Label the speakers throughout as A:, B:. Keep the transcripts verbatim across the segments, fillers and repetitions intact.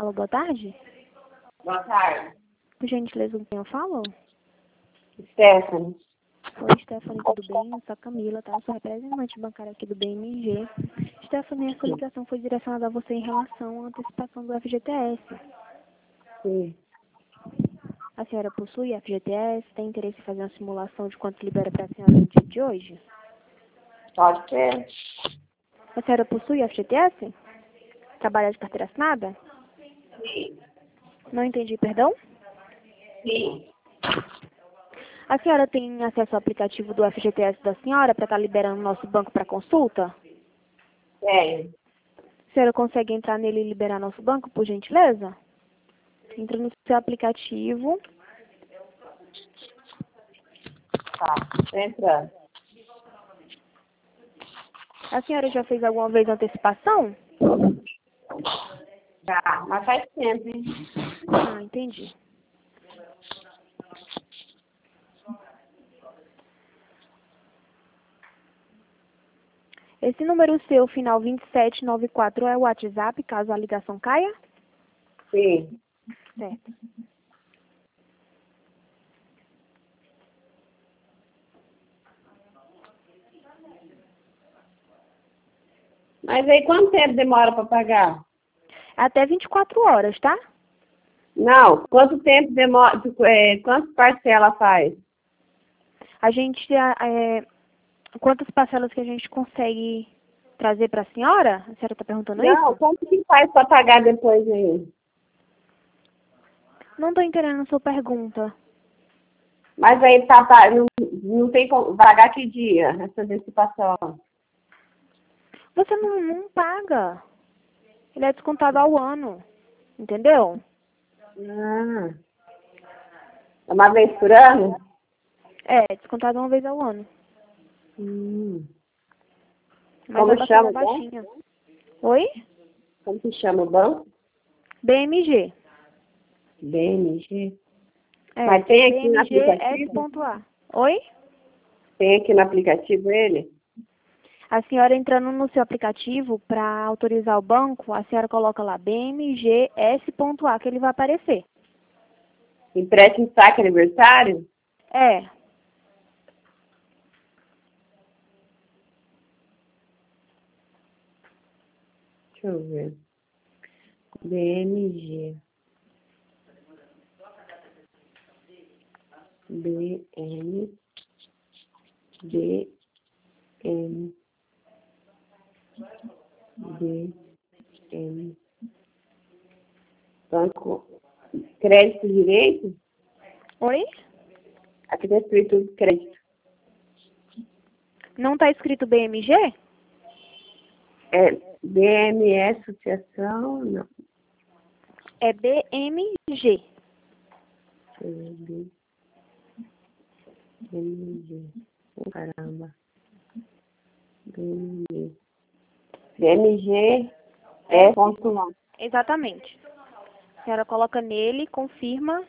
A: Alô, boa tarde.
B: Boa tarde.
A: Por gentileza, com quem eu falo?
B: Stephanie.
A: Oi, Stephanie, tudo bem? Eu sou a Camila, tá? Eu sou representante bancária aqui do B M G. Stephanie, essa ligação foi direcionada a você em relação à antecipação do F G T S.
B: Sim.
A: A senhora possui F G T S? Tem interesse em fazer uma simulação de quanto libera para a senhora no dia de hoje?
B: Pode ser.
A: A senhora possui F G T S? Trabalha de carteira assinada?
B: Sim.
A: Não entendi, perdão?
B: Sim.
A: A senhora tem acesso ao aplicativo do F G T S da senhora para estar liberando o nosso banco para consulta?
B: Tenho.
A: A senhora consegue entrar nele e liberar nosso banco, por gentileza? Entra no seu aplicativo.
B: Tá. Tô entrando.
A: A senhora já fez alguma vez antecipação?
B: Já, mas faz tempo, hein?
A: Ah, entendi. Esse número seu, final vinte e sete noventa e quatro, é o WhatsApp, caso a ligação caia?
B: Sim.
A: Certo.
B: Mas aí quanto tempo demora para pagar?
A: Até vinte e quatro horas, tá?
B: Não, quanto tempo demora, é, quantas parcelas faz?
A: A gente, é, quantas parcelas que a gente consegue trazer para a senhora? A senhora está perguntando
B: Não,
A: isso?
B: quanto que faz para pagar depois aí?
A: Não estou entendendo a sua pergunta.
B: Mas aí tá, tá não, não tem como pagar que dia essa antecipação?
A: Você não, não paga. Ele é descontado ao ano. Entendeu?
B: Ah, é uma vez por ano?
A: É, descontado uma vez ao ano.
B: Hum.
A: Mas
B: Como
A: a taxa
B: chama
A: é
B: o banco?
A: baixinha. Oi?
B: Como se chama o banco?
A: B M G.
B: B M G.
A: É,
B: Mas tem aqui no
A: B M G
B: aplicativo?
A: S.A. Oi?
B: Tem aqui no aplicativo ele?
A: A senhora entrando no seu aplicativo para autorizar o banco, a senhora coloca lá B M G S.A, que ele vai aparecer.
B: Empréstimo saque aniversário?
A: É.
B: Deixa eu ver. B M G. B M B M B M. Banco Crédito Direito?
A: Oi?
B: Aqui está escrito crédito.
A: Não está escrito B M G?
B: É B M S Associação? Não.
A: É B M G.
B: B M G. Oh, caramba. B M G. B M G é ponto lá.
A: Exatamente. A senhora coloca nele, confirma.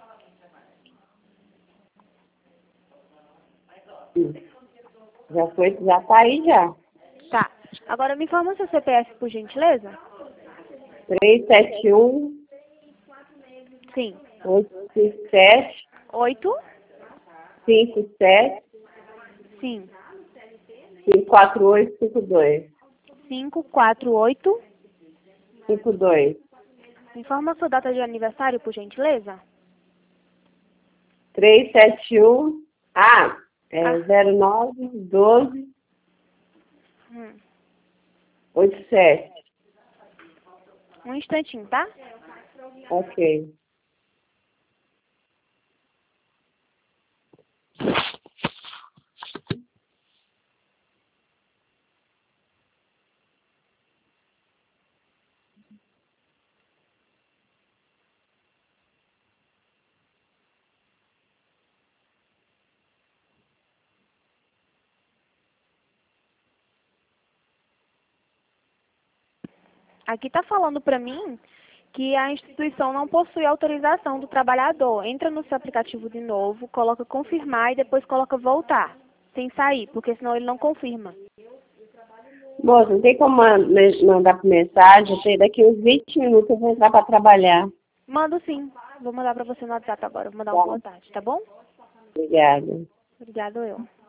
B: Já foi, já tá aí já.
A: Tá. Agora me informa seu C P F, por gentileza?
B: três sete um,
A: Sim.
B: oito sete,
A: Oito?
B: cinco sete,
A: Sim.
B: cinco quatro oito, cinco dois.
A: Cinco, quatro, oito.
B: cinco dois.
A: Me informa sua data de aniversário, por gentileza?
B: três sete um. Ah, é
A: Ah.
B: zero nove doze
A: Hum.
B: oitenta e sete.
A: Um instantinho, tá?
B: Ok.
A: Aqui tá falando pra mim que a instituição não possui autorização do trabalhador. Entra no seu aplicativo de novo, coloca confirmar e depois coloca voltar, sem sair, porque senão ele não confirma.
B: Moça, não tem como man- me- mandar por mensagem, sei, daqui uns vinte minutos eu vou entrar para trabalhar.
A: Mando sim. Vou mandar pra você no WhatsApp agora. Vou mandar um
B: Tá?
A: boa tarde, tá bom?
B: Obrigada.
A: Obrigado, eu.